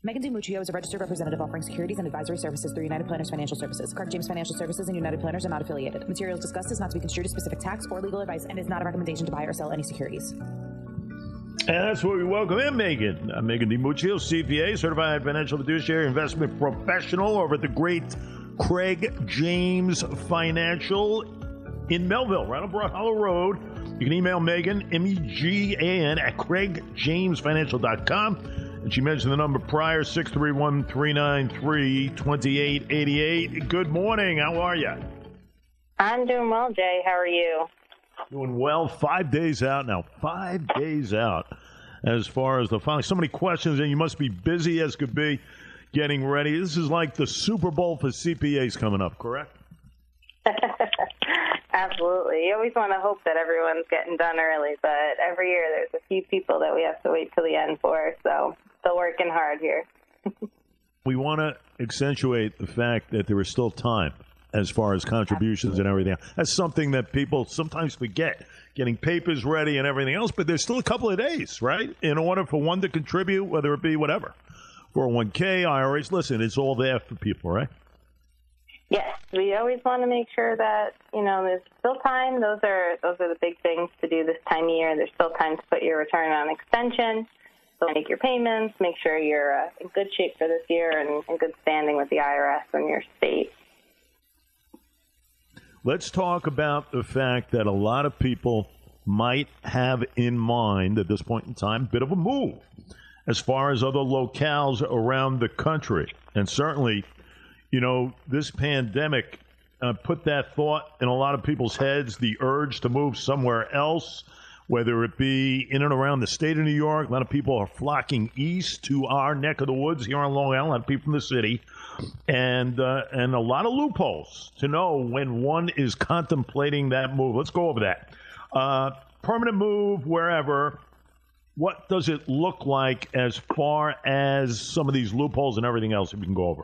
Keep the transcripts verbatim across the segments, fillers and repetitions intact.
Megan DiMuccio is a registered representative offering securities and advisory services through United Planners Financial Services. Craig James Financial Services and United Planners are not affiliated. Materials discussed is not to be construed as specific tax or legal advice and is not a recommendation to buy or sell any securities. And that's where we welcome in Megan. I'm Megan DiMuccio, C P A, certified financial fiduciary investment professional over at the great Craig James Financial in Melville, right on Broad Hollow Road. You can email Megan, M E G A N, at craig james financial dot com. And she mentioned the number prior, six three one, three nine three, two eight eight eight. Good morning. How are you? I'm doing well, Jay. How are you? Doing well. Five days out now. Five days out as far as the filing. So many questions, and you must be busy as could be getting ready. This is like the Super Bowl for C P As coming up, correct? Absolutely. You always want to hope that everyone's getting done early, but every year there's a few people that we have to wait till the end for, so still working hard here. We want to accentuate the fact that there is still time as far as contributions Absolutely. And everything. That's something that people sometimes forget, getting papers ready and everything else, but there's still a couple of days, right, in order for one to contribute, whether it be whatever, four oh one k, I R As. Listen, it's all there for people, right? Yes, we always want to make sure that, you know, there's still time. Those are those are the big things to do this time of year. There's still time to put your return on extension, so make your payments, make sure you're uh, in good shape for this year and in good standing with the I R S and your state. Let's talk about the fact that a lot of people might have in mind at this point in time a bit of a move as far as other locales around the country. And certainly, you know, this pandemic uh, put that thought in a lot of people's heads, the urge to move somewhere else, whether it be in and around the state of New York. A lot of people are flocking east to our neck of the woods here on Long Island, a lot of people from the city, and uh, and a lot of loopholes to know when one is contemplating that move. Let's go over that. Uh, permanent move, wherever. What does it look like as far as some of these loopholes and everything else that we can go over?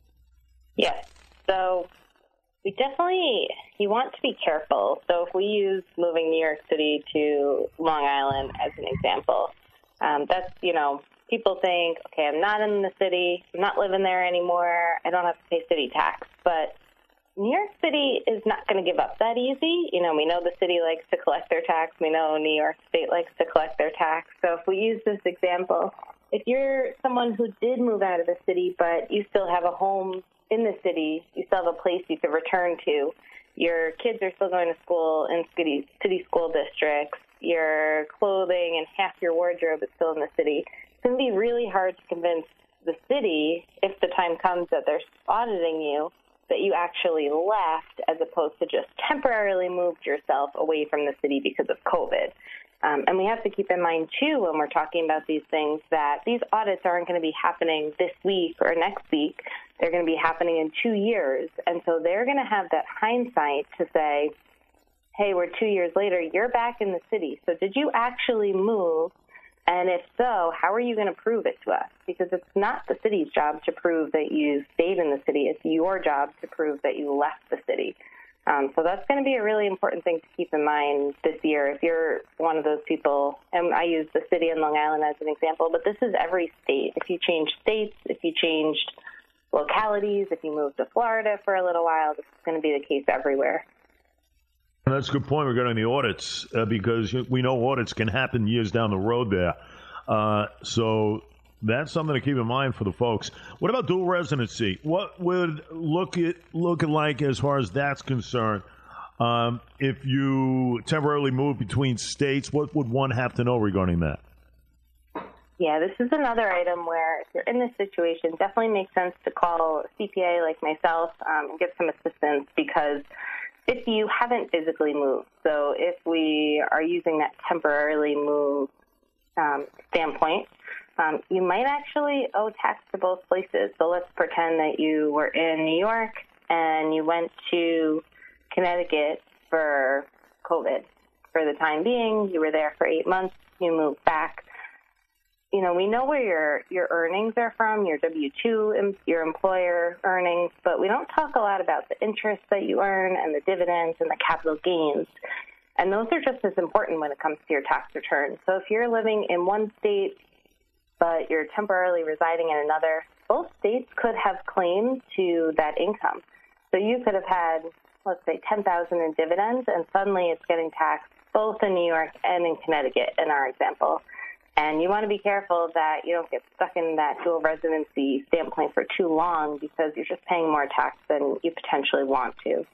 Yes. So we definitely, you want to be careful. So if we use moving New York City to Long Island as an example, um, that's, you know, people think, okay, I'm not in the city, I'm not living there anymore, I don't have to pay city tax. But New York City is not going to give up that easy. You know, we know the city likes to collect their tax. We know New York State likes to collect their tax. So if we use this example, if you're someone who did move out of the city, but you still have a home in the city, you still have a place you could return to, your kids are still going to school in city, city school districts, your clothing and half your wardrobe is still in the city, it's going to be really hard to convince the city, if the time comes that they're auditing you, that you actually left as opposed to just temporarily moved yourself away from the city because of COVID. Um, and we have to keep in mind, too, when we're talking about these things, that these audits aren't going to be happening this week or next week. They're going to be happening in two years. And so they're going to have that hindsight to say, hey, we're two years later, you're back in the city. So did you actually move? And if so, how are you going to prove it to us? Because it's not the city's job to prove that you stayed in the city. It's your job to prove that you left the city. Um, so that's going to be a really important thing to keep in mind this year. If you're one of those people, and I use the city in Long Island as an example, but this is every state. If you change states, if you changed localities, if you moved to Florida for a little while, this is going to be the case everywhere. That's a good point regarding the audits, uh, because we know audits can happen years down the road there. Uh, so that's something to keep in mind for the folks. What about dual residency? What would look it look like as far as that's concerned? Um, if you temporarily move between states, what would one have to know regarding that? Yeah, this is another item where if you're in this situation, definitely makes sense to call a C P A like myself um, and get some assistance, because if you haven't physically moved, so if we are using that temporarily move um, standpoint, um, you might actually owe tax to both places. So let's pretend that you were in New York and you went to Connecticut for COVID. For the time being, you were there for eight months, you moved back. You know, we know where your, your earnings are from, your W two, your employer earnings, but we don't talk a lot about the interest that you earn and the dividends and the capital gains. And those are just as important when it comes to your tax return. So if you're living in one state but you're temporarily residing in another, both states could have claims to that income. So you could have had, let's say, ten thousand dollars in dividends, and suddenly it's getting taxed both in New York and in Connecticut, in our example. And you want to be careful that you don't get stuck in that dual residency standpoint for too long, because you're just paying more tax than you potentially want to.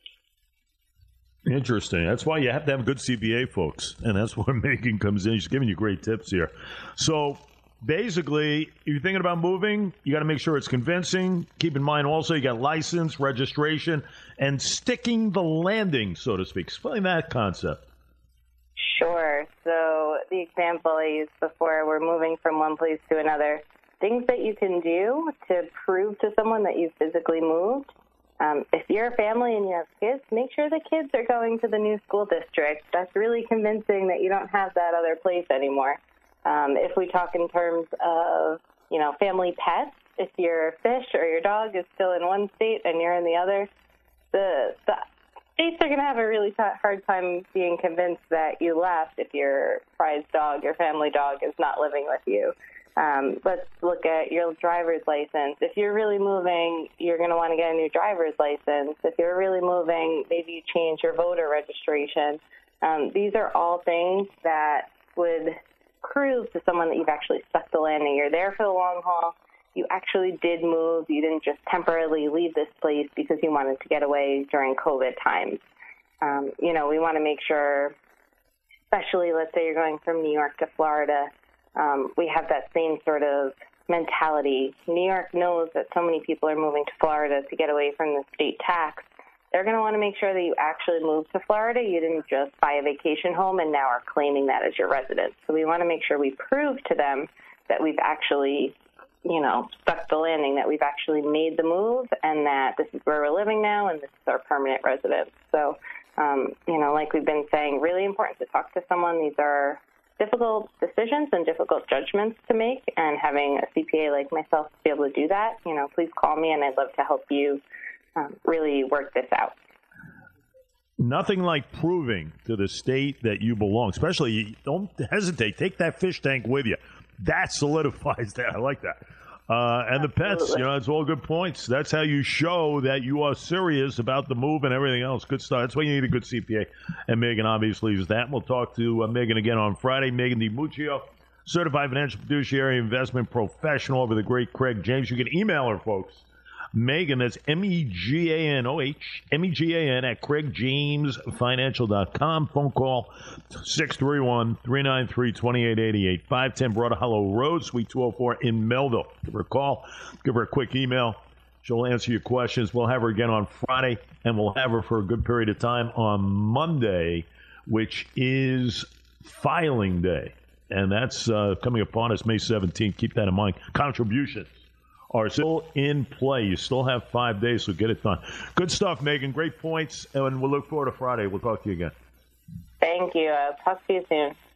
Interesting. That's why you have to have a good C P A, folks. And that's where Megan comes in. She's giving you great tips here. So basically, if you're thinking about moving, you got to make sure it's convincing. Keep in mind also you got license, registration, and sticking the landing, so to speak. Explain that concept. Sure. So the example I used before, we're moving from one place to another. Things that you can do to prove to someone that you've physically moved. Um, if you're a family and you have kids, make sure the kids are going to the new school district. That's really convincing that you don't have that other place anymore. Um, if we talk in terms of, you know, family pets, if your fish or your dog is still in one state and you're in the other, the, the states are going to have a really t- hard time being convinced that you left if your prized dog, your family dog, is not living with you. Um, let's look at your driver's license. If you're really moving, you're going to want to get a new driver's license. If you're really moving, maybe you change your voter registration. Um, these are all things that would prove to someone that you've actually stuck the landing. You're there for the long haul. You actually did move. You didn't just temporarily leave this place because you wanted to get away during COVID times. Um, you know, we want to make sure, especially let's say you're going from New York to Florida, Um, we have that same sort of mentality. New York knows that so many people are moving to Florida to get away from the state tax. They're going to want to make sure that you actually moved to Florida. You didn't just buy a vacation home and now are claiming that as your residence. So we want to make sure we prove to them that we've actually, you know, stuck the landing, that we've actually made the move, and that this is where we're living now and this is our permanent residence. So, um, you know, like we've been saying, really important to talk to someone. These are difficult decisions and difficult judgments to make, and having a C P A like myself to be able to do that, you know, please call me and I'd love to help you um, really work this out. Nothing like proving to the state that you belong, especially you don't hesitate. Take that fish tank with you. That solidifies that. I like that. Uh, and the pets, you know, it's all good points. That's how you show that you are serious about the move and everything else. Good stuff. That's why you need a good C P A. And Megan obviously is that. We'll talk to uh, Megan again on Friday. Megan DiMuccio, certified financial fiduciary investment professional over the great Craig James. You can email her, folks. Megan, that's M E G A N O H, M E G A N at craig james financial dot com. Phone call six three one, three nine three, two eight eight eight, five ten Broad Hollow Road, Suite two oh four in Melville. Give her a call. Give her a quick email. She'll answer your questions. We'll have her again on Friday, and we'll have her for a good period of time on Monday, which is filing day. And that's uh, coming upon us May seventeenth. Keep that in mind. Contributions are still in play. You still have five days, so get it done. Good stuff, Megan. Great points, and we'll look forward to Friday. We'll talk to you again. Thank you. I'll talk to you soon.